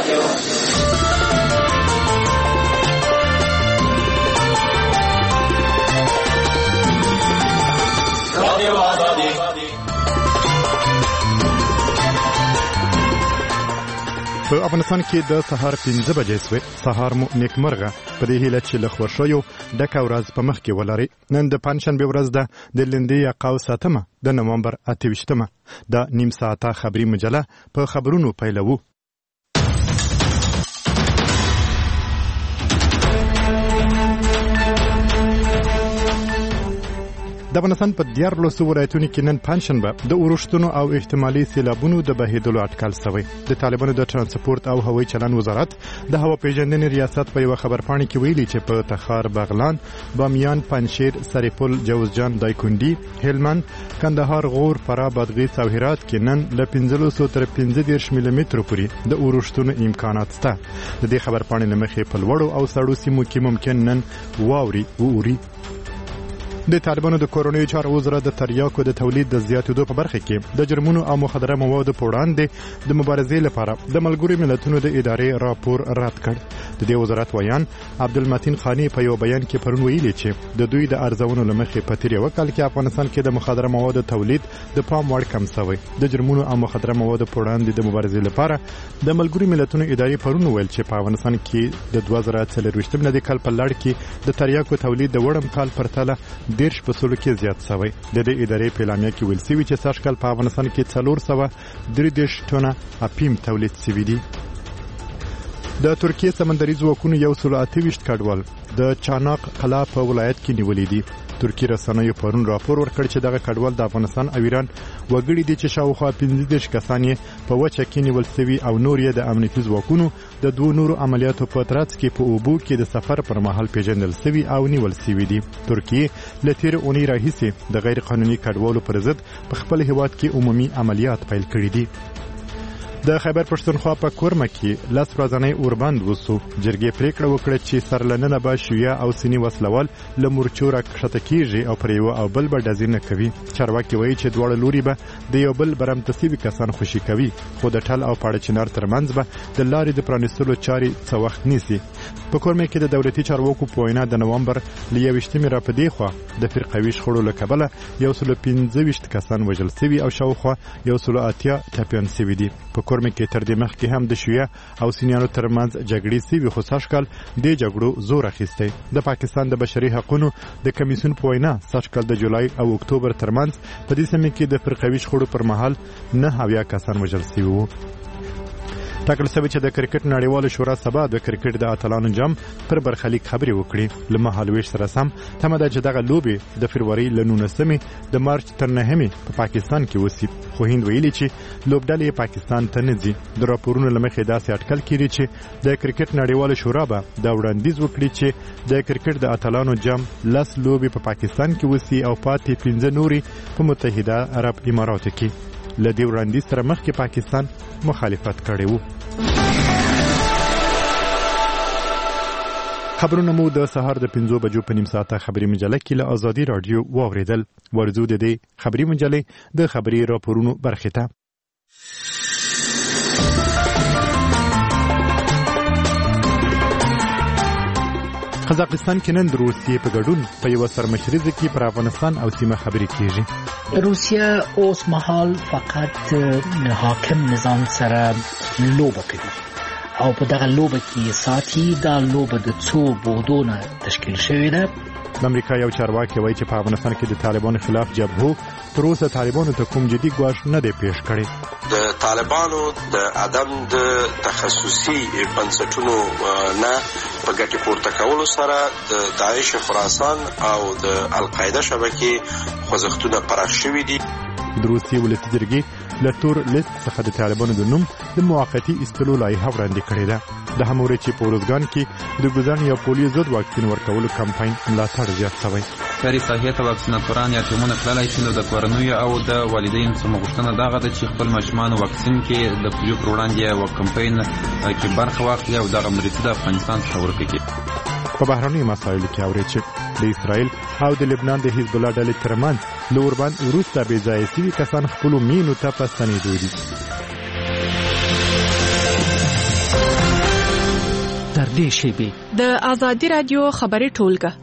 په افغانستان کې د سهار 5 بجې سوې سهار مو نیکمرغه په دې هیله چې له خوښیو ډکه ورځ په مخ کې ولري. نن د پنجشنبې ورځ ده د لندې یقاو ساتمه د نومبر 28مه د نیم ساعته خبري مجله په خبرونو پیلوو. د افغانستان په 14 ولایتونو کې نن پنجشنبه د اورښتونو او احتمالي سیلابونو د بهیدلو اټکل شوی. د طالبانو د ترانسپورت او هوایي چلن وزارت د هوا پیژندنې ریاست په یو خبرپاڼه کې ویلي چې په تخار، بغلان، بامیان، پنجشیر، سرپل، جوزجان، دایکنډي، هلمند، کندهار، غور، فراه، بادغیس او هرات کې نن له 15 تر 15 ملي متر پورې د اورښتونو امکانات شته. د دې خبرپاڼې له مخې په لوړو او سړو سیمو کې ممکن نن واوري ووري. د طالبانو د کورونیو چارو وزارت د تریاکو د تولید د زیاتېدو په برخه کې د جرمونو او مخدره موادو په وړاندې د مبارزې لپاره د ملګرو ملتونو د ادارې راپور رد کړ. د دې وزارت ویان عبدالمتین خانی په یو بیان کې پرون ویلي چې د دوی د ارزونو لمخې په تیر یو کال کې افغانستان کې د مخدره موادو تولید د پام وړ کم شوی. د جرمونو او مخدره موادو په وړاندې د مبارزې لپاره د ملګرو ملتونو ادارې پرون ویل چې په افغانستان کې د 2024 ملي کال په لړ کې د تریاکو تولید د وړم کال پرتله 10% کې زیات شوی. د دې ادارې په اعلامیه کې ویل شوی چې سږکال په افغانستان کې 433 ټنه اپیم تولید شوی دی. د ترکیه سمندري ځواکونو 128 کډوال د چاناق قلعه په ولایت کې نیولې دي. ترکیه رسنیو پرون راپور ورکړ چې دغه کډوال د افغانستان او ایران وګړي دي چې شاوخوا 15 کسان یې په وچه کې نیول شوي او نور یې د امنیتي ځواکونو د دوه نورو عملیاتو په ترڅ کې په اوبو کې د سفر پر مهال پیژندل شوي او نیول شوي دي. ترکیه له تیر اونۍ راهیسې د غیر قانوني کډوالو پر ضد په خپل هیواد کې عمومي عملیات پیل کړي دي. د خیبر پښتونخوا په کورمه کې لاس ورځنی اوربند وسو. جرګې پریکړه وکړه چې سرلننه به شیعه او سنی وسلوال له مورچو راکښته کیږي او پر یو او بل به ډزې نه کوي. چارواکي وایي چې دواړه لوري به د یو بل برمتسیبي کسان خوشي کوي، خو د ټل او پاړه چنار ترمنځ به د لارې د پرانیستلو چارې څه وخت نیسي. په کورمه کې د دولتي چارواکو په وینا د نومبر ل 21 را پدې خوا د فرقوي شخړو له کبله 115 کسان وژل شوي او شاوخوا 180 ټپیان شوي دي. په کورمه کې تر دې مخکې هم د شیعه او سنیانو ترمنځ جګړې شوي، خو سږکال د جګړو زور اخیستی. د پاکستان د بشري حقوقو د کمیسیون په وینا سږکال د جولای او اکتوبر ترمنځ په دې سیمه کې د فرقوي شخړو پر مهال 9 کسان وژل شوي وو. ټاکل شوی چې د کرکټ نړیواله شورا سبا د کرکټ د اتلانو جام پر برخلیک خبرې وکړي. له مهالویش سره سم تمه ده چې دغه لوبې د فروری له 19 د مارچ تر 9 په پاکستان کې وسی، خو هند ویلي چې لوبډلې پاکستان ته نه ځي. د راپورونو لمخې داسې اټکل کړي چې د کرکټ نړیواله شورا به دا وړاندیز وکړي چې د کرکټ د اتلانو جام 10 لوبې په پاکستان کې وسی او پاتې 15 نوري په متحده عرب اماراتو کې. لدی وړاندیز سره مخکې پاکستان مخالفت کړی وو. خبرونه مو د سهار د 5 بجو په نیم ساعته خبري مجله کې له ازادي رادیو واوریدل. ورزو د دې خبري مجلې د خبري راپورونو برخه ته. قزاقستان کې نن د روسیې په ګډون په یو سرمشریزه کې پر افغانستان او سیمه خبرې کیږي. روسیه اوس مهال فقط حاکم نظام سره لوبه کوي او په دغه لوبه کې ساتي. دا لوبه د څو بودونه تشکیل شوې ده. د امریکا یو چارواکي وایي چې په افغانستان کې د طالبانو خلاف جبهو تر اوسه طالبانو ته کوم جدي ګواښ نه دی پیښ کړی. د طالبانو د عدم د تخصصي بنسټونو نه په ګټې پورته کولو سره د داعش خراسان او د القاعده شبکې خوځښتونه پراخ شوي دي. د روسیې ولسي جرګې له تور لیست څخه د طالبانو د نوم د موقتي ایستلو لایحه وړاندې کړې ده. د همورې چې په ورزګان کې د ګوزن یا پولیو ضد واکسین ورکولو کمپاین ملاتړ زیات شوی. کاري صحیح ته واکسیناتوران یا ټیمونه تللی چې د کورنیو او د والدینو څخه غوښتنه دغه ده چې خپل ماشومان واکسین کې د پولیو پر وړاندې یو کمپاین کې برخه واخلي او دغه مریض د افغانستان څخه ورکړي. په بهرنیو مسایلو کې اوري چې د اسرائیل او د لبنان د حزب الله ډلې ترمنځ له اوربند وروسته بې ځایه شوي کسان خپلو مینو ته په ستنېدو دي. دې شیبې د آزادي رادیو خبري ټولګه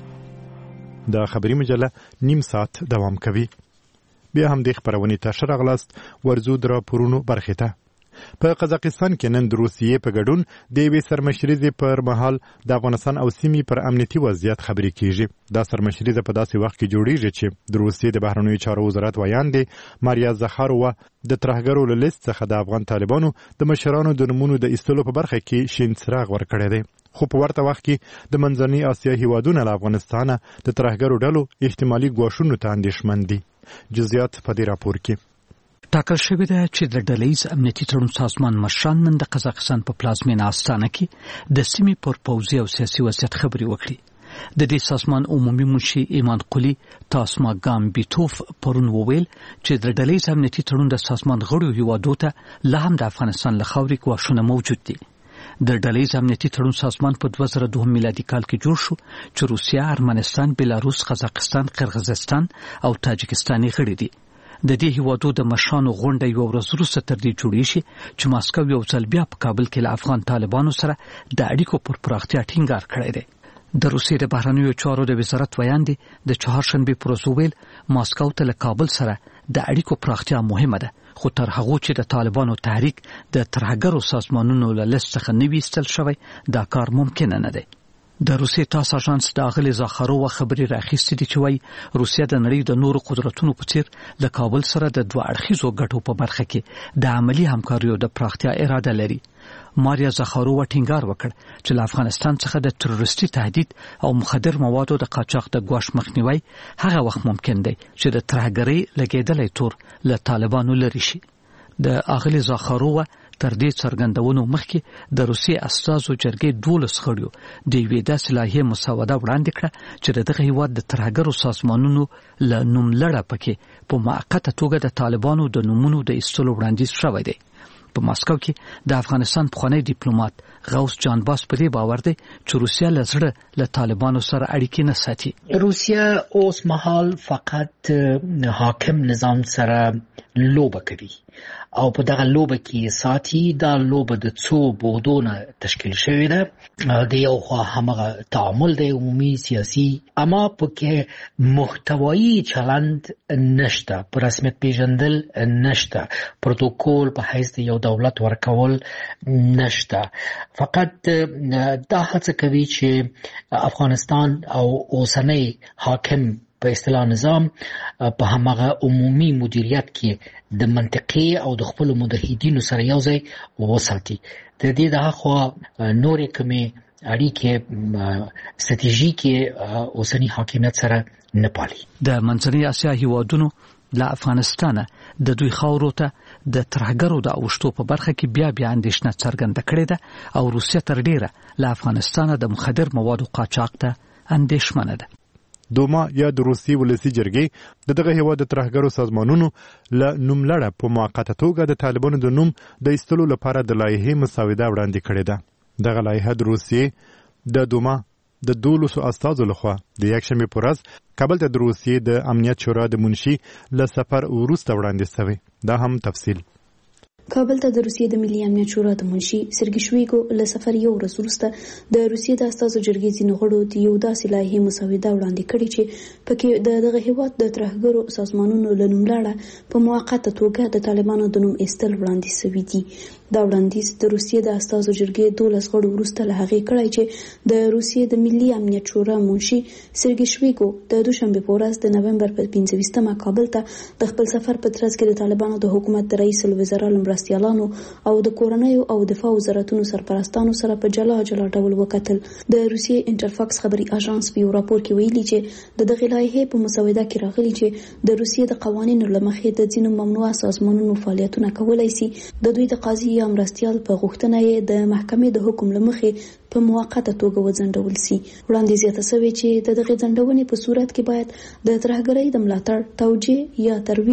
د خبري مجله نیم ساعت دوام کوي. بیا هم د خبرونې ته شرغلاست ورزو د راپورونو برخه ته. په قزاقستان کې نن د روسیې په ګډون د یوې سرمشریزې پر مهال د افغانستان او سیمې پر امنیتي وضعیت خبرې کیږي. دا سرمشریزه په داسې وخت کې جوړیږي چې د روسیې د بهرنیو چارو وزارت ویاندې ماریا زخارووا د ترهګرو له لیست څخه د افغان طالبانو د مشرانو د نومونو د ایستلو په برخه کې شین څراغ ورکړی دی. خو په ورته وخت کې د منځنۍ اسیا هیوادونو له افغانستان د ترهګرو ډلو احتمالي ګواښونو ته اندېښمن دي. جزئیات په دې راپور کې ټاکل شوې ده چې د ډلهییز امنیتي تړون سازمان مشران نن د قزاقستان په پلازمینه استانه کې د سیمې پر پوځي او سیاسي وضعیت خبرې وکړي. د دې سازمان عمومي منشي ایمان قلی تاسما ګامبیټوف پرون وویل چې د ډلهییز امنیتي تړون د سازمان غړو هیوادو ته لا هم د افغانستان له خاورې ګواښونه موجود دي. د ډلهییز امنیتي تړون سازمان په 2002 میلادي کال کې جوړ شو چې روسیا، ارمنستان، بلاروس، قزاقستان، قرغیزستان او تاجکستان یې غړي دي. د دې هیوادو د مشرانو غونډه یو ورځ وروسته تر دې جوړې شي چې ماسکو یو ځل بیا په کابل کې له افغان طالبانو سره د اړیکو پر پراختیا ټینګار کړی دی. د روسیې د بهرنیو چارو د وزارت ویاندې د چهارشنبې پر ورځ وویل ماسکو ته له کابل سره د اړیکو پراختیا مهمه ده، خو تر هغه چې د طالبانو تحریک د ترهګرو سازمانونو له لیست څخه نه وي ایستل شوی دا کار ممکن نه دی. د روسیې تاس اژانس د اغلې زاخارووا خبري راخیستې دي چې وايي روسیا د نړۍ د نورو قدرتونو په څیر د کابل سره د دوه اړخیزو ګټو په برخه کې د عملی همکاریو د پراختیا اراده لري. ماریا زاخارووا ټینګار وکړ چې له افغانستان څخه د تروریستي تهدید او مخدر موادو د قاچاق د ګواښ مخنیوي هغه وخت ممکن دی چې د ترهګرۍ لګیدلې تور له طالبانو لري شي. د اغلې زاخارووا تر دې څرګندونو مخکې د روسیې استازو جرګې 12 غړیو د یوې داسې لایحې مسوده وړاندې کړه چې دغه هیواد د ترهګرو سازمانونو له نوملړه پکې په موقته توګه د طالبانو د نومونو د ایستلو وړاندیز شوی دی. په ماسکو کې د افغانستان پخوانی ډیپلوماټ غوث جانباس په دې باور دی چې روسیا له زړه له طالبانو سره اړیکې نه ساتي. روسیا اوس مهال فقط حاکم نظام سره لوبه کوي او په دغه لوبه کې ساتي. دا لوبه د څو بودونه تشکیل شوې ده. د یو خوا همغه تعامل د عمومي سیاسي اما پکې محتوایی چلند نشته، په رسمیت پیژندل نشته، پروتوکول په حیث یو دولت ورکول نشته. فقط دا هڅه کوي چې افغانستان او اوسنۍ حاکم په اصطلاح نظام په همغه عمومي مدیریت کې د منطقي او د خپل متحدینو سره یو ځای وساتي. د دې دغه خو نورې کومې اړیکې ستراتیژیکې اوسنی حاکمیت سره نه پالي. د منځنۍ اسیا هیوادونو له افغانستان د دوی خاورو ته د ترهګرو د اوښتو په برخه کې بیا اندېښنه څرګنده کړې ده او روسیا تر ډیره له افغانستان د مخدر موادو قاچاق ته اندېښمنه ده. دوما یا د روسي ولسی جرګې دغه هیواد د ترهګرو سازمانونو له نوملړه په موقته توګه د طالبانو د نوم د ایستلو لپاره د لایحې مسوده وړاندې کړې ده. دغه لایحه د روسیې د دوما د 12 استازو لخوا د یکشنبه په ورځ کابل ته د روسیې د امنیت شورا د منشي له سفر وروسته وړاندې شوی. دا هم تفصیل. کابل ته د روسیې د ملي امنیت شورا د منشي سرګي شویګو له سفر یو ورځ وروسته د روسیې د استازو جرګې ځینو غړو د یو داسې لایحې مسوده وړاندې کړې چې پکې دغه هیواد د ترهګرو سازمانونو له نوملړه په موقته توګه د طالبانو د نوم ایستل وړاندې شوی دي. دا وړاندیز د روسیې د استازو جرګې 12 غړو وروسته له هغې کړی چې د روسیې د ملي امنیت شورا منشي سرګي شویګو د دوشنبه په ورځ د نومبر په 25مه کابل ته د خپل سفر په ترڅ کې د طالبانو د حکومت د رئیس الوزرا مرستیالانو او د کورنیو او دفاع وزارتونو سرپرستانو سره په جلا جلا ډول وکتل. د روسیې انټرفاکس خبري اژانس په یو راپور کې ویلي چې د دغه لایحې په مسوده کې راغلي چې د روسیې د قوانینو له مخې د ځینو ممنوعه سازمانونو فعالیتونه کولای شي د دوی د قاضي یا مرستیال په غوښتنه یې د محکمې د حکم له مخې په موقته توګه وځنډول شي. وړاندې زیاته شوې چې د دغه ځنډونې په صورت کې باید د ترهګرۍ د ملاتړ، توجیه یا ترویج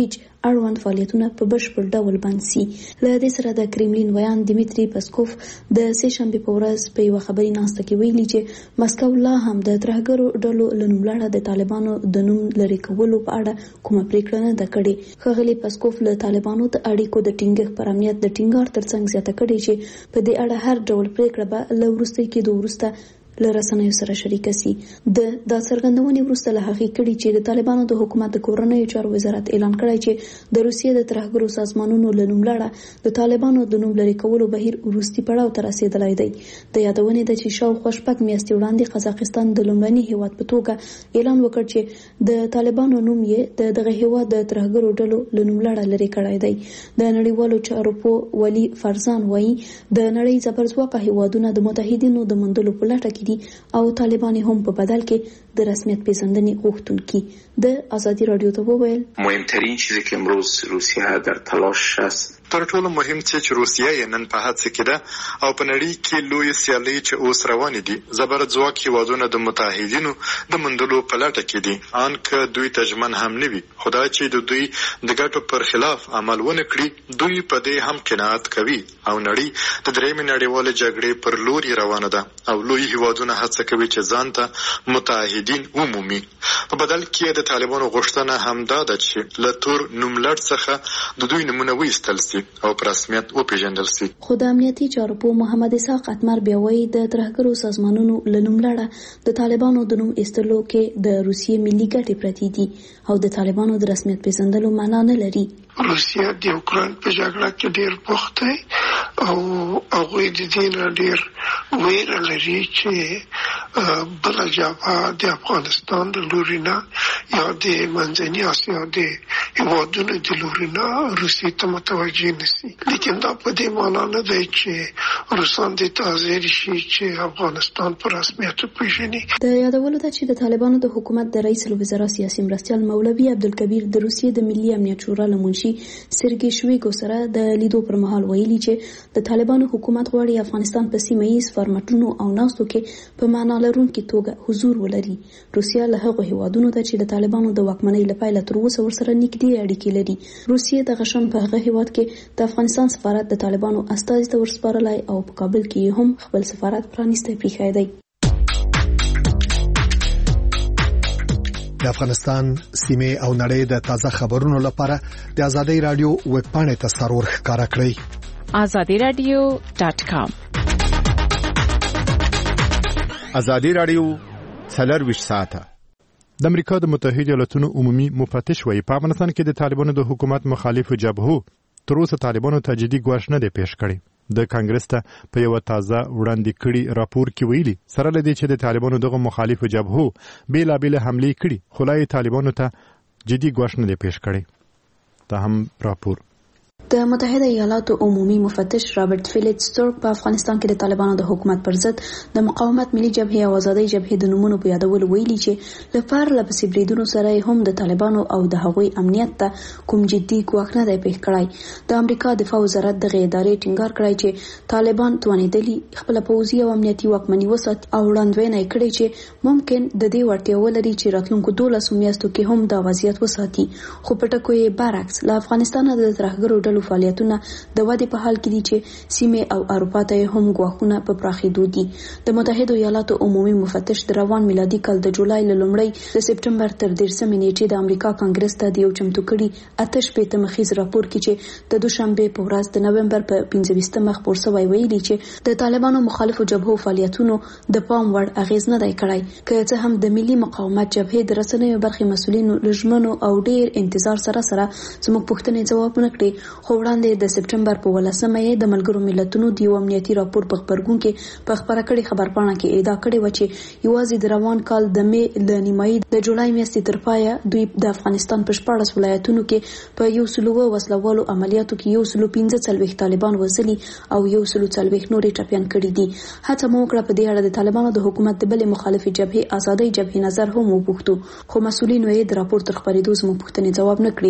اړوند فعالیتونه په بشپړ ډول بند شي. له دې سره د کرملین ویان دیمیتری پسکوف د سه شنبه په ورځ په یو خبري ناسته کې ویلي چې مسکو لا هم د ترهګرو ډلو لنوملړه د طالبانو د نوم لري کولو په اړه کومه پریکړه نه ده کړې. ښاغلي پسکوف له طالبانو د اړیکو د ټینګښت پر امنیت د ټینګار ترڅنګ زیاته کړې چې په دې اړه هر ډول پریکړه به له وروستي کېدو وروسته له رسنیو سره شریک شي. د څرګندونې وروسته له هغې کړي چې د طالبانو د حکومت د کورنیو چارو وزارت اعلان کړی چې د روسیې د ترهګرو سازمانونو له نوملړه د طالبانو د نوم لري کولو بهیر وروستي پړاو ته رسیدلی دی. د یادونې ده چې شاوخوا 6 میاشتې وړاندې قزاقستان د لومړني هیواد په توګه اعلان وکړ چې د طالبانو نوم یې دغه هیواد د ترهګرو ډلو له نوملړه لري کړی دی. د نړیوالو چارو په ولی فرزان وایي د نړۍ زبرځواکه هیوادونه د متحدینو د موندلو په لټه کې او طالبان هم په بدل کې د رسمیت پیژندنې غوښتونکي. د ازادي رادیو ته وویل مهمترین چیزی که امروز روسیه در تلاش است تر ټولو مهم چې روسیه یې نن په هڅه کې ده او په نړۍ کې لوی سیالي چې اوس روانې دي زبرځواک هیوادونه د متحدینو د موندلو په لټه کې دي ان که دوی تجمن هم نه وي. خدای چې د دوی د ګټو پر خلاف عمل ونه کړي دوی په دې هم قناعت کوي او نړۍ د درېمې نړیوالې جګړې پر لور روانه ده او لوی هیوادونه هڅه کوي چې ځان ته متحدین ومومي. په بدل کې د طالبانو غوښتنه همدا ده چې له تور نوملړ څخه د دوی نمونه وایستل شي او په رسمیت وپیژندل شي. خو د امنیتي چارو په محمد اسحاق اتمر بیا وایي د ترهګرو سازمانونو له نوملړه د طالبانو د نوم ایستلو کې د روسیې ملي ګټې پرتې دي او د طالبانو د رسمیت پیژندلو معنا نه لري. روسیه د اوکراین په جګړه کې ډېر بوخت دی او هغوی د دې نه ډېر ویره لري چې بله جبهه د افغانستان د لوري نه یا د منځني اسیا د هېوادونو د لوري نه روسیې ته متوجه نشي. لیکن دا په دې معنا نه دی چې روسان دې ته حاضر شي چې افغانستان په رسمیت وپېژني. د یادولو ده چې د طالبانو د حکومت د رئیس الوزرا سیاسي مرستیال مولوي عبدالکبیر د روسیې د ملي امنیت شورا له منشي سرګي شویګو سره د لیدو پر مهال ویلي چې د طالبانو حکومت غواړي افغانستان په سیمه ییز فارمټونو او ناستو کې په معنا لرونکي توګه حضور ولري. روسیه له هغو هیوادونو ته چې د طالبانو د واکمنۍ له پیله تر اوسه ورسره نږدې اړیکې لري. روسیې د غشم په هغه هیواد کې د افغانستان سفارت د طالبانو استازي ته ورسپارلی او په کابل کې هم خپل سفارت پرانیستی پریښی دی. د افغانستان سیمه او نړۍ د تازه خبرونو لپاره د ازادي رادیو ویب پاڼې ته سرور ښکارا کړئ azadiradio.com. ازادي رادیو 24 ساعته. د امریکا د متحده ایالاتونو عمومي مفتش وایي په افغانستان کې د طالبانو د حکومت مخالفو جبهو تر اوسه طالبانو ته جدي ګواښ نه دی پیښ کړی. د کانګرس ته په یو تازه وړاندې کړي راپور کې ویلي سره لدی چې د طالبانو دغه مخالفو جبهو بیلابل حملې کړي خو لا طالبانو ته جدي ګواښ نه دی پیښ کړی. دا هم راپور. د متحده ایالاتو عمومي مفتش رابرټ فیلیټ سټورک په افغانستان کې د طالبانو د حکومت پر ضد د مقاومت ملي جبهې او آزادۍ جبهې د نومونو په یادولو ویلي چې لپاره لپسې بریدونو سره هم د طالبانو او د هغوی امنیت ته کوم جدي ګواښ نه دی پیښ کړی. د امریکا دفاع وزارت دغه ادارې ټینګار کړی چې طالبان توانیدلي خپل پوځي او امنیتي واکمني وساتي او وړاندوینه کړې چې ممکن د دې وړتیا ولري چې راتلونکو 12 میاشتو کې هم دا وضعیت وساتي. خو په ټکو یې برعکس له افغانستان د ترهګرو ډلو فعالیتونه د ودې په حال کې دي چې سیمه او اروپا ته هم ګواښونه په پراخېدو دي. د متحده ایالاتو عمومي مفتش د روان میلادي کال د جولای له لومړۍ د سپټمبر تر 13 نیټې د امریکا کانګرس ته د یو چمتو کړي آتش په مخیز راپور کې چې د دوشنبه په ورځ د نومبر په 15 خبر شوی ویلي چې د طالبانو مخالفو جبهو فعالیتونو د پام وړ اغیز نه دی کړی. که څه هم د ملي مقاومت جبهې د رسنیو برخې مسؤلینو لجمنو او ډیر انتظار سره زموږ پوښتنې ځواب نه کړي خو وړاندې د سپټمبر په 18 د ملګرو ملتونو د یو امنیتي راپور په خبرګون کې په خبره کړي خبرپاڼه کې ادعا کړې و چې یوازې د روان کال د مې د نیمایي د جولای میاشتې تر پایه دوی د افغانستان په 14 ولایتونو کې په 100 وسلوالو عملیاتو کې 115 طالبان وژلي او 140 نورې ټپيان کړي دي. هڅه مو وکړه په دې اړه د طالبانو د حکومت د بلې مخالفي جبهې آزادۍ جبهې نظر هم وپوښتو خو مسؤلینو یې د راپور تر خبرېدو زموږ پوښتنې ځواب نه کړی.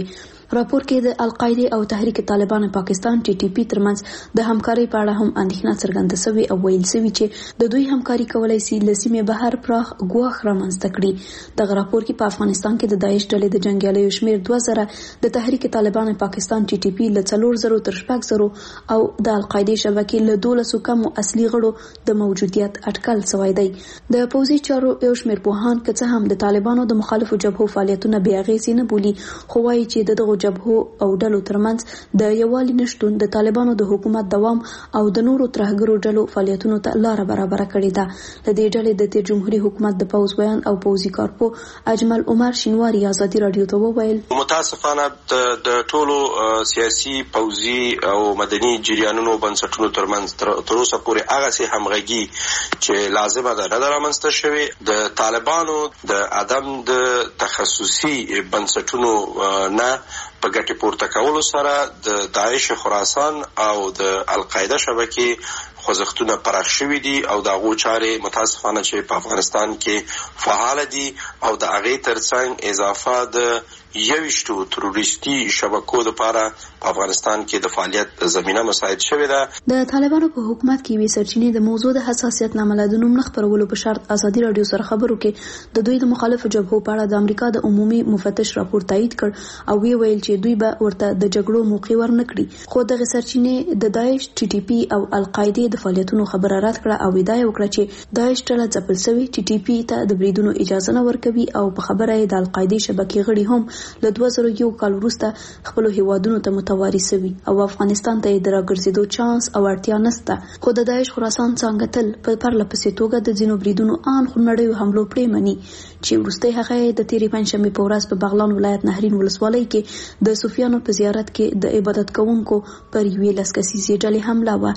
راپور کې د القاعده او تحریک طالبان پاکستان TTP ترمنځ د همکارۍ په اړه هم اندېښنه څرګنده شوې او ویل شوی چې د دوی همکاري کولای شي لسیمه بهر پراخ ګواښ رامنځته کړي. دغه راپور کې په افغانستان کې د داعش ډلې د جنگیالیو شمیر 2000 د تحریک طالبان پاکستان TTP له 4000 تر 6000 او د القاعده شبکې له 1200 کم اصلي غړو د موجودیت اټکل شوی دی. د پوځي چارو یو شمیر پوهان که څه هم د طالبانو د مخالفو جبهو فعالیتونه بې اغېزې نه بولي، خو وايي چې دغه جبهو او ډلو ترمنځ د یووالي نشټون د طالبانو د حکومت دوام او د نورو ترهګرو ډلو فعالیتونو ته لار برابر کړې ده. لدې ډلې د تیر جمهوریت حکومت د پوز بیان او پوزي کارپو اجمل عمر شینواری آزادي رادیو ته وویل متاسفانه د ټولو سیاسي پوزي او مدني جریانونو بنسټونو ترمنځ تر اوسه پورې هغه سي همغږي چې لازمه ده نه رامنځته شوې. د طالبانو د عدم د تخصصي بنسټونو نه په ګټه پورته کولو سره د داعش خراسان او د القاعده شبکې خوځښتونه پراخ شوي دي او د هغو چارې متاسفانه چې په افغانستان کې فعال دي او د هغې ترڅنګ اضافه د 21 تروریستي شبکو لپاره په افغانستان کې د فعالیت زمینه مساعد شوې ده. د طالبانو په حکومت کې وی سرچینې د موضوع د حساسیت نامه د نوم نه خبرولو په شرط آزادي رادیو سره خبرو کې د دوی د مخالفو جبهو په اړه د امریکا د عمومي مفتش راپور تایید کړ او ویل چې دوی به ورته د جګړو موقع ورنکړي، خو دغه سرچینې د داعش TTP او القاعده د فعالیتونو خبره رد کړه او ادعا وکړه چې داعش ډله ځپل شوی TTP ته د بریدونو اجازه نه ورکوي او په خبره یې د القاعده شبکې غړي هم له 2001 کال وروسته خپل هیوادونو ته متواري شوي او افغانستان ته د راګرځېدو چانس او اړتیا نشته. خو د داعش خراسان څنګه تل په پرلپسې توګه د ځینو بریدونو ان خونړیو حملو پرې مني چې وروسته هغه د تیرې پنځشنبه په ورځ په بغلان ولایت نهرین ولسوالۍ کې د صوفیانو په زیارت کې د عبادت کوونکو پر یوې لسکسیزې ډلې حمله وه.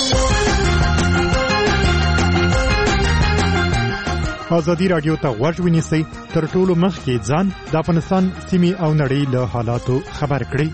آزادي رادیو ته غوږ ونیسئ، تر ټولو مخکې ځان د افغانستان سیمې او نړۍ له حالاتو خبر کړئ.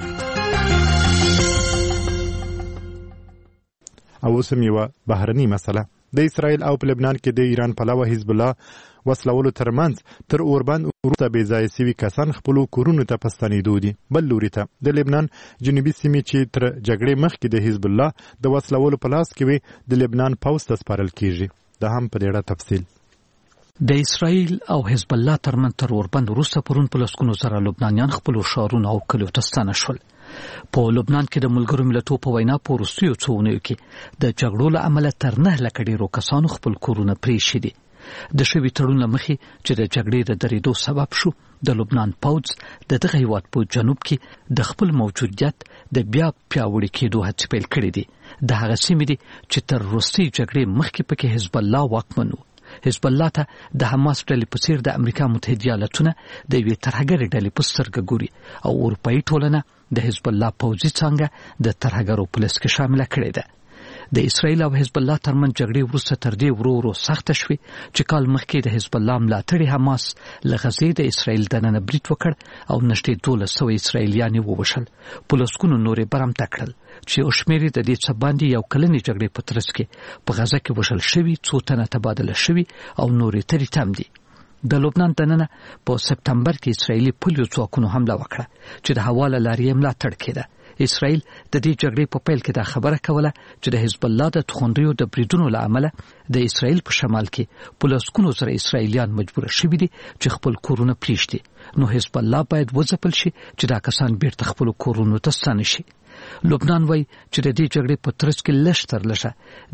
او اوس هم یوه بهرنۍ مسله. د اسرائیل او په لبنان کې د ایران پلوه حزب الله وسلولو ترمنځ تر اوربند وروسته بې ځایه سوي کسان خپلو کورونو ته په ستنېدو دي. بل لوري ته د لبنان جنوبي سیمې چې تر جګړې مخکې د حزب الله د وسلولو په لاس کې وي د لبنان پوځ ته سپارل کیږي. دا هم په دې اړه تفصیل. د اسرائیل او حزب الله ترمنځ تر اوربند وروسته پرون په لسګونو زره لبنانیان خپلو ښارونو او کلیو ته ستانه شول. په لبنان کې د ملګرو ملتونو په وینا په وروستیو څو اونیو کې د جګړو له امله تر 9 لکه ډېرو کسانو خپل کورونه پرېښي دي. د شوي تړون له مخې چې د جګړې د درېدو سبب شو، د لبنان پوځ د دغه هیواد په جنوب کې د خپل موجودیت د بیا پیاوړي کېدو هڅې پیل کړې دي. د هغه سیمې دي چې تر وروستۍ جګړې مخکې پکې حزب الله واکمن و. حزب الله ته د حماس ډلې په څیر د امریکا متحده ایالاتونه د یوې ترهګرې ډلې په سترګه ګوري او اروپایي ټولنه د حزب الله پوځي څانګه د ترهګرو په لست کې شامله کړې ده. د اسرائیل او حزب الله ترمنځ جګړې وروسته تر دې ورو سخته شوې چې کال مخکې د حزب الله ملاتړي حماس له غزې د اسرائیل دننه برید وکړ او نږدې 1200 اسرائیلیان ووژل، په لسګونو نورې برمته کړل چې یو شمېر د دې څه باندې یو کلنې جګړې په ترڅ کې په غزه کې وژل شوي، څو تنه تبادله شوي او نورې ترې تم دي. د لبنان دننه په سپتمبر کې اسرائیلي پولیسو ځواکونو حمله وکړه چې د هوا له لارې یې ملاتړ کېده. اسرائیل د دې جګړې په پیل کې دا خبره کوله چې د حزب الله د توغندیو د بریدونو له امله د اسرائیل په شمال کې په لسګونو زره اسرائیلیان مجبور شوي دي چې خپل کورونه پرېږدي، نو حزب الله باید وځپل شي چې دا کسان بیرته خپل کورونو ته ستانه شي. لبنان وایي چې د دې جګړې په ترڅ کې لږ تر لږه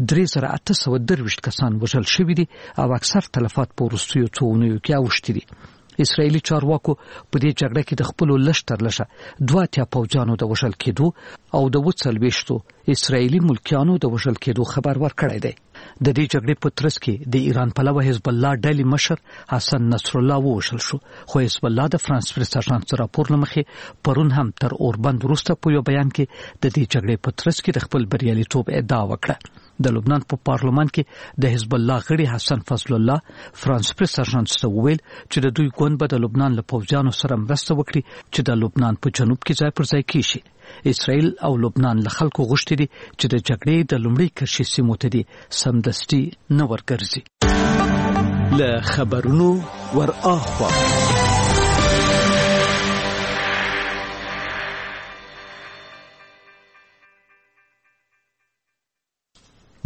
3823 کسان وژل شوي دي او اکثر تلفات په وروستیو څو اونیو کې اوښتي دي. اسرائیلي چارواکو په دې جګړه کې د خپلو لږ تر لږه 2 پوځیانو د وژل کېدو او د 40 اسرائیلي ملکیانو د وژل کېدو خبر ورکړی دی. د دې جګړې په ترڅ کې د ایران پلوه حزب الله ډلې مشر حسن نصر الله ووژل شو، خو حزب الله د فرانس پریس اژانس راپور له مخې پرون هم تر اوربند وروسته په یو بیان کې د دې جګړې په ترڅ کې د خپل بریالیتوب ادعا وکړه. د لبنان په پارلمان کې د حزب الله غړي حسن فضل الله فرانس پریس اژانس ته وویل چې د دوی ګوند به د لبنان له پوځیانو سره مرسته وکړي چې د لبنان په جنوب کې ځای پر ځای کیشي. اسرائیل او لبنان له خلکو غوښتي دي چې د جګړې د لومړۍ کرښې سیمو ته دي سمدستي نه ورګرځي. له خبرونو ور اخوا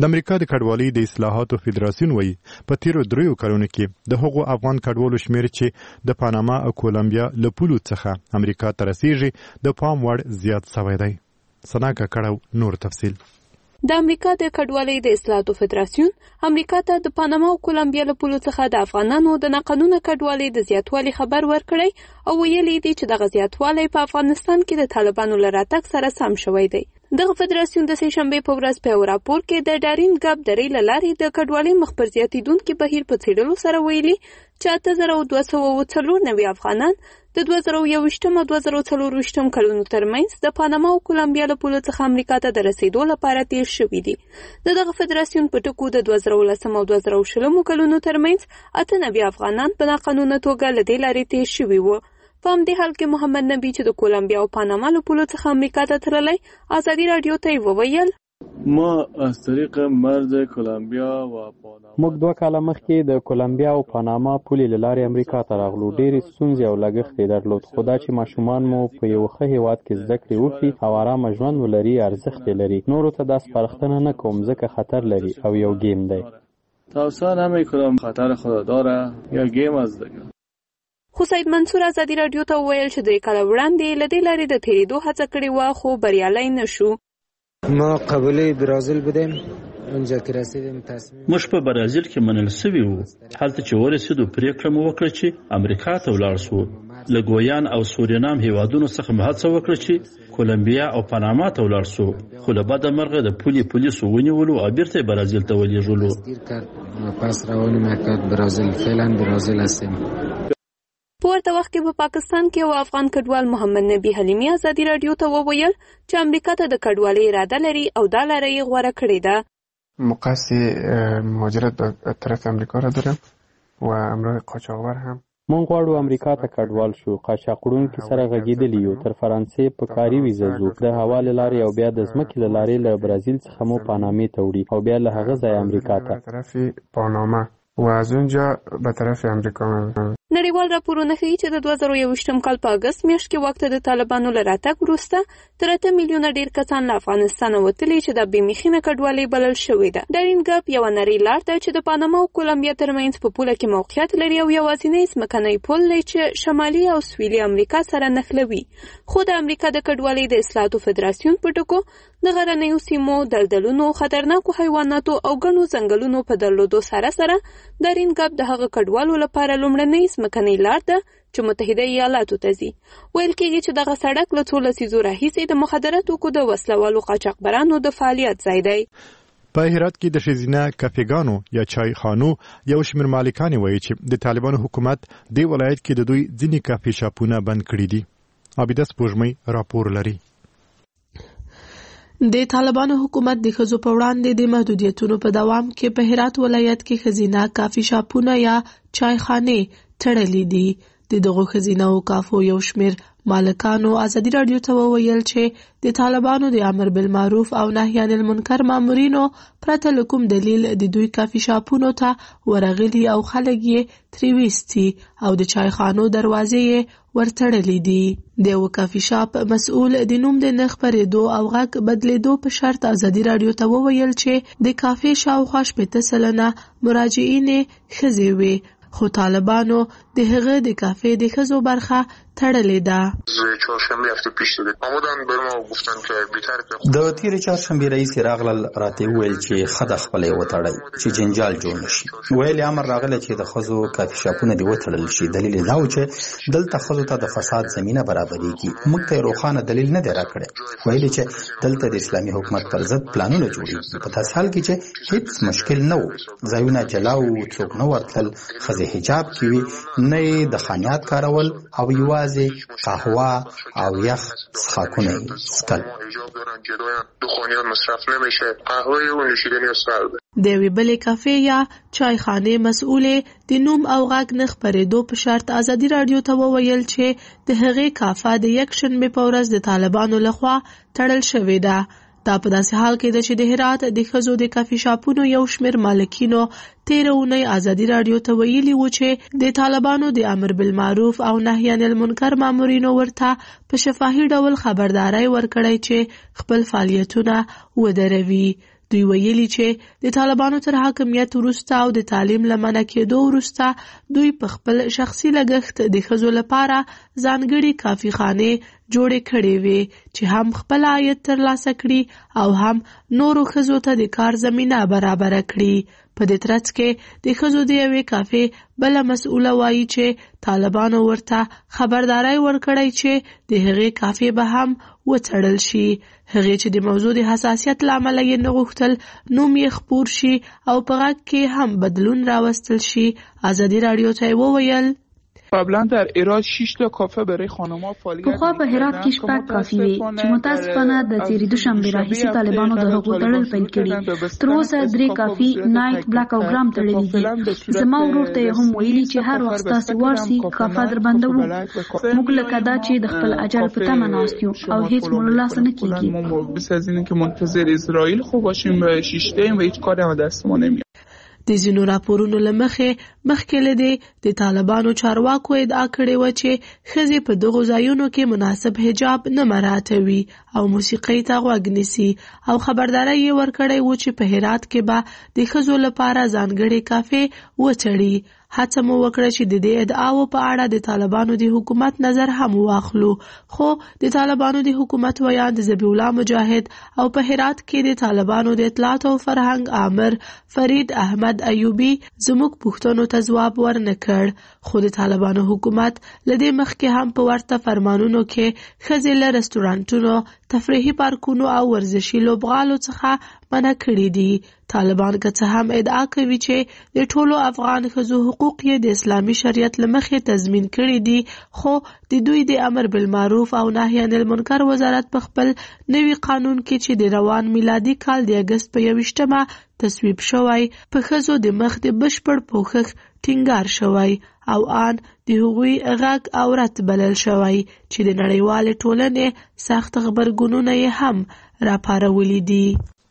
د امریکا د کډوالۍ د اصلاحاتو فدراسیون وایي په تیرو 3 کلونو کې د هغو افغان کډوالو شمیر چې د پاناما او کولمبیا له پولو څخه امریکا ته رسیږي د پام وړ زیات شوی دی. سناکا کړو نور تفصیل. د امریکا د کډوالۍ د اصلاحاتو فدراسیون امریکا ته د پاناما او کولمبیا له پولو څخه د افغانانو د ناقانونه کډوالۍ د زیاتوالي خبر ورکړی او ویلي دی چې دغه زیاتوالی په افغانستان کې د طالبانو له راتګ سره سم شوی دی. دغه فدراسیون د سهشنبه په ورځ په راپور کې د ډارین ګاب درې له لارې د کډوالۍ مخ پر زیاتېدونکي بهیر په څېړلو سره ویلي چې 8294 افغانان د 2021 او 2024 کلونو ترمنځ د پاناما او کولمبیا له پولو څخه امریکا ته د رسیدو لپاره تیر شوي دي. دغه فدراسیون په ټکو د 2019 او 2020 کلونو ترمنځ 98 افغانان په ناقانونه توګه له دې لارې تیر شوي وو. په همدې حال کې محمد نبی چې د کولمبیا او پاناما له پولو څخه امریکا ته تللی ازادي رادیو ته وویل ما از طریق مرز کولمبیا و پاناما موږ 2 کاله مخکې د کولمبیا او پاناما پولې له لارې امریکا ته راغلو. ډېرې ستونزې او لګښت یې درلود، خو دا چې ماشومان مو په یو ښه هېواد کې زده کړې وکړي او ارامه ژوند ولري ارزښت یې لري. نورو ته دا سپارښتنه نه کوم ځکه خطر لري او یو گیم دی. توصیه نمی‌کنم خطر خود داره یا گیم از دیگه. خو سید منصور ازادي رادیو ته وویل چې 3 کاله وړاندې له دې لارې د تېرېدو هڅه کړې وه خو بریالی نه شو. ما قبیله برازیل بودیم اونجا که رسیدیم تصمیم موږ په برازیل کې منل سوي وو. هلته چې ورسېدو پریکړه مو وکړه چې امریکا ته ولاړ شو. له ګویان او سورینام هیوادونو څخه مو هڅه وکړه چې کولمبیا او پاناما ته ولاړ شو، خو له بده مرغه د پولیسو ونیولو او بیرته برازیل ته ولېږلو. پس روانه مکتب برازیل فعلا برازیل هستیم. په ورته وخت کې په پاکستان کې یو افغان کډوال محمد نبی حلیمی ازادي رادیو ته وویل چې امریکا ته د کډوالۍ اراده لري او دا لاره یې غوره کړې ده. مقصد مهاجرت به طرف امریکا را دارم و امراه قاچاقبر هم مونږ غواړو امریکا ته کډوال شو. قاچاقړونکي سره غږېدلي یو. تر فرانسې په کاري ویزه ځو. د هوا له لارې او بیا د ځمکې له لارې له برازیل څخه مو پانامې ته وړي او بیا له هغه ځایه امریکا ته. طرف پاناما و از اونجا به طرف امریکا. نړیوال راپورونه ښیي چې د 2021 کال په اګست میاشت کې وخت د طالبانو له راتګ وروسته تر 8 میلیونه ډیر کسان له افغانستانه وتلي چې د بېمخینه کډوالۍ بلل شوې ده. ډارین ګاب یوه نرۍ لار ده چې د پاناما او کولمبیا ترمنځ په پوله کې موقعیت لري او یوازینی ځمکنی پل دی چې شمالي او سویلي امریکا سره نښلوي. خو د امریکا د کډوالۍ د اصلاحاتو فدراسیون په ټکو د غرنیو سیمو، دلدلونو، خطرناکو حیواناتو او ګڼو ځنګلونو په درلودو سره ډارین ګاب د هغه کډوالو لپاره لومړنۍ ځمکنۍ لار ده چې متحده ایالاتو ته ځي. ویل کېږي چې دغه سړک له څو لسیزو راهیسې د مخدره توکو د وسلوالو قاچاقبرانو د فعالیت ځای دی. په هرات کې د ښځینه کافېګانو یا چای خانو یو شمېر مالکان وایي چې د طالبانو حکومت د ولایت کې د دوی ځینې کافې شاپونه بند کړي دي. عابده سپوږمۍ راپور لري. د طالبانو حکومت د ښځو په وړاندې د محدودیتونو په دوام کې په هرات ولایت کې ښځینه کافي شاپونه یا چای خانې تړلې دي. د دغو ښځینه کافو یو شمېر مالکانو ازادي رادیو ته وویل چې د طالبانو د امر بالمعروف او نهي عن المنکر مامورینو پرته له کوم دلیل د دوی کافي شاپونو ته ورغلي او خلک یې ترې ویستي او د چای خانو دروازې یې ورتړلې دي. د یو کافي شاپ مسؤل د نوم د نه خپرېدو او غږ بدلېدو په شرط ازادي رادیو ته وویل چې د کافي شاوخوا 80% مراجعین ښځې وې، خو طالبانو د هغه د کافې د ښځو برخه تړلې ده. د تیر چهارشنبې رئیس راغلل راته ویل چې خد خپل وتړی چې جنجال جوړ نشي. ویل امر راغله چې د ښځو کافي شاپونه دی وتړل شي. دلیل دا و چې دلته ښځو ته د فساد زمينه برابرېږي. موږ ته روښانه دلیل نه دی راکړی. ویل چې دلته د اسلامي حکومت پر ضد پلانونه جوړېږي. په تاسو حال کې چې هیڅ مشکل نه و. ځایونه جلاو څوک نه ورتل. ښځې حجاب کوي، نه د خانیات کارول او یوازې قهوه او یخ څښاکونه څښل. د یوې بلې کافې یا چای خانې مسؤلې د نوم او غږ نه خپرېدو په شرط ازادي رادیو ته وویل چې د هغې کافه د یکشنبې په ورځ د طالبانو لخوا تړل شوې ده. دا په داسې حال کې ده چې د هرات د ښځو د کافي شاپونو یو شمېر مالکینو تېره اونۍ ازادي رادیو ته ویلي و چې د طالبانو د امر بالمعروف او نهي عن المنکر مامورینو ورته په شفاهي ډول خبرداری ورکړی چې خپل فعالیتونه ودروي. دوی ویلي چې د طالبانو تر حاکمیت وروسته او د تعلیم له منع کېدو وروسته دوی په خپل شخصي لګښت د ښځو لپاره ځانګړي کافي خانې جوړې کړې وې چې هم خپل عاید ترلاسه کړي او هم نورو ښځو ته د کار زمینه برابره کړي. په دې ترڅ کې د ښځو د یوې کافې بله مسؤله وایي چې طالبانو ورته خبرداری ورکړی چې د هغې کافې به هم وڅړل شي. هغې چې د موضوع د حساسیت له امله یې نه غوښتل نوم یې خپور شي او په غږ کې هم بدلون راوستل شي، ازادي راډیو ته یې وویل قبلا در هرات 6 تا کافه برای خانم‌ها فعالیت پخوا په هرات کې شپږ کافي وي چې متاسفانه د تیرېدو شنبې راهیسې طالبانو د هغو تړل پیل کړي. تر اوسه 3 کافي، نایټ، بلاک او ګرام تړلي دي. زما ورور ته یې هم ویلي چې هر وخت ستاسې وار سي کافه در بندوو. موږ لکه دا چې د خپل اجل په تمه ناست یو او هیڅ مو له لاسه نه کېږي. بس از اینکه منتظر اسرائیل خو باشیم و شیشته و هیچ کاری هم دست ما نمیاد. د ځینو راپورونو له مخکې له دې د طالبانو چارواکو ادعا کړې وه چې ښځې په دغو ځایونو کې مناسب حجاب نه مراعاتوي او موسیقۍ ته غوږ نیسي او خبرداری یې ورکړی و چې په هرات کې به د ښځو لپاره ځانګړې کافې وڅړي. هڅه مو وکړه چې د دې ادعاو په اړه د طالبانو د حکومت نظر هم واخلو، خو د طالبانو د حکومت ویاند ذبیح الله مجاهد او په هرات کې د طالبانو د اطلاعات او فرهنګ آمر فرید احمد ایوبی زموږ پوښتنو ته ځواب ورنه کړ. خو د طالبانو حکومت له دې مخکې هم په ورته فرمانونو کې ښځې له رستورانټونو، تفریحي پارکونو او ورزشي لوبغالو څخه منع کړي دي. طالبان که څه هم ادعا کوي چې د ټولو افغان ښځو حقوق یې د اسلامي شریعت له مخې تضمین کړي دي، خو د دوی د امر بالمعروف او نهي عن المنکر وزارت په خپل نوي قانون کې چې د روان میلادي کال د اګست په 21 تصویب شوی په ښځو د مخ د بشپړ پوښښ ټینګار شوی او آن د هغوی غږ اورت بلل شوی چې د نړیوالې ټولنې سخت غبرګونونه یې هم راپارولي دي.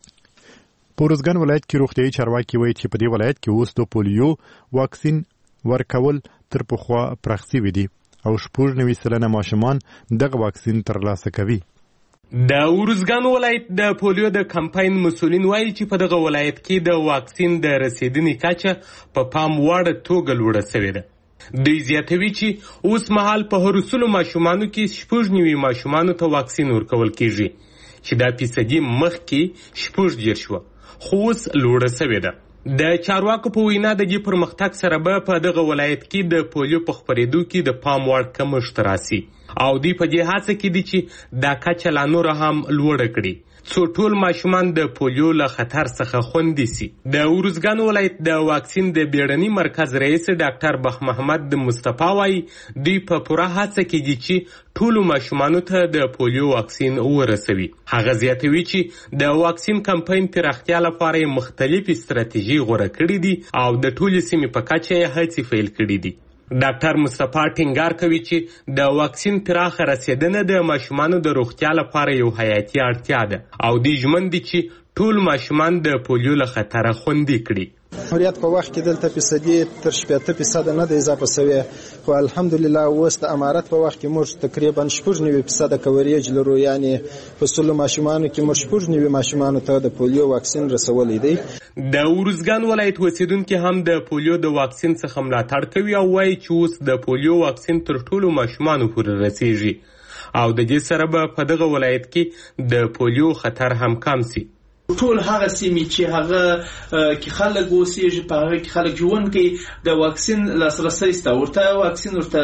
په روزګان ولایت کې روغتیايي چارواکي وایي چې په دې ولایت کې اوس د پولیو واکسین ورکول تر پخوا پراخ شوي دي او 90% ماشومان دغه واکسین ترلاسه کوي. د ورزګان ولایت د پولیو د کمپاین مسولین وایي چې په دغه ولایت کې د واکسین د رسیدنې کچه په پام وړ توګه لوړه شوې ده. دوی زیاتوي چې اوس مهال په هر 100 ماشومانو کې 90 ماشومانو ته واکسین ورکول کیږي چې دا فیصدي مخکې 40 شوه خو اوس لوړه شوې ده. د چارواکو په وینا د دې پرمختګ سره به په دغه ولایت کې د پولیو په خپرېدو کې د پام وړ کمښت راسي او دوی په دې هڅه کې دي چې دا کچه لا نوره هم لوړه کړي څو ټول ماشومان د پولیو له خطر څخه خوندي سي. د ورزګان ولایت د واکسین د بیړني مرکز رئیس ډاکټر بخ محمد مصطفی وایي دوی په پوره هڅه کې دي چې ټولو ماشومانو ته د پولیو واکسین ورسوي. هغه زیاتوي چې د واکسین کمپاین پراختیا لپاره مختلفې ستراتیژي غوره کړې دي او د ټولې سیمې په کچه یې هڅې پیل کړې دي. ډاکټر مصطفی ټینګار کوي چې د واکسین پراخه رسیدنه د ماشومانو د روغتیا لپاره یو حیاتي اړتیا ده او دوی ژمن دي چې ټول ماشومان د پولیو له خطره خوندي کړي. هریات په وخت کې دلته فیصدي تر 70% نه د اضافه شوی خو الحمدلله اوس د امارت په وخت کې موږ تقریبا 90% کوریج لرو، یعنی په 100 ماشومانو کې موږ 90 ماشومانو ته د پولیو واکسین رسولې دی. د ورزګان ولایت اوسیدونکو هم د پولیو د واکسین څخه ملاتړ کوي او وایي چې اوس د پولیو واکسین تر ټولو ماشومانو پورې رسیږي او د دې سره به په دغه ولایت کې د پولیو خطر هم کم سي. ټول هغه سیمې چې هغه کې خلک اوسېږي په هغه کې خلک ژوند کوي د واکسین لاسرسی سته، ورته واکسین ورته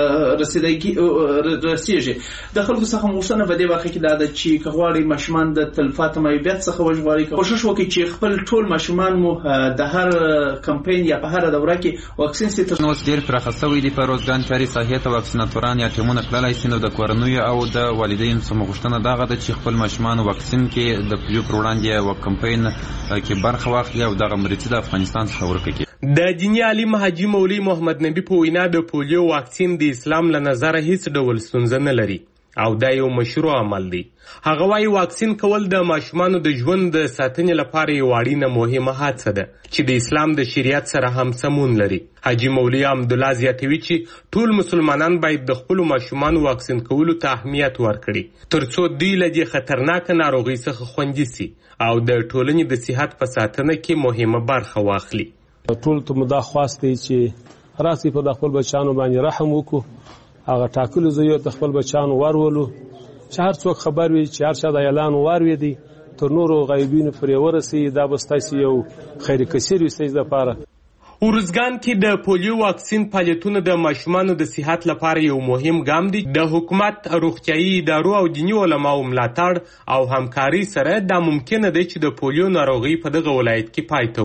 رسیږي. د خلکو څخه موسنه په دې واقع کې دا ده چې که غواړي ماشومان د تلفات معیوبیت څخه وژغوري کوشش وکړي چې خپل ټول ماشومان مو د هر کمپاین یا په هر دوره کې واکسین سي. نو ډیر پراخه شوی دی په روزګان چاري ساحې ته واکسیناتوران یا ټیمونه کړلای شي. نو د کورنیو او د والدینو څخه غوښتنه دغه ده چې خپل ماشومان واکسین کې د پولیو پر وړاندې و کمپاین کې برخه واخلي او دغه مرستې د افغانستان څخه ورکړي. د دیني عالم حاجی مولوی محمد نبی په وینا د پولیو واکسین د اسلام له نظره هیڅ ډول ستونزه نه لري او دا یو مشروع عمل دی. هغه وايي واکسین کول د ماشومانو د ژوند د ساتنې لپاره یو اړینه مهمه هڅه ده چې د اسلام د شریعت سره هم سمون لري. حاجي مولوي عبدالله زیاتوي چې ټول مسلمانان باید د خپلو ماشومانو واکسین کولو ته اهمیت ورکړي ترڅو دوی له دې خطرناکه ناروغۍ څخه خوندي سي او د ټولنې د صحت په ساتنه کې مهمه برخه واخلي. ټول ته مدا خواسته چې راسي په خپل بچانو باندې رحم وکړو، هغه ټاکلو ځایو ته خپل بچانو ورولو چې هر څوک خبر وي چې هر چا د اعلان واروي دی تر نورو غیبینو پرې ورسي. دا به ستاسو یو خیر کثیر وي ستاسو لپاره. ارزګان کې د پولیو واکسین فعالیتونه د ماشومانو د صحت لپاره یو مهم ګام دی. د حکومت، روغتیايي ادارو او دیني علماو ملاتړ او همکاري سره دا ممکنه ده چې د پولیو ناروغي په دغه ولایت کې پای ته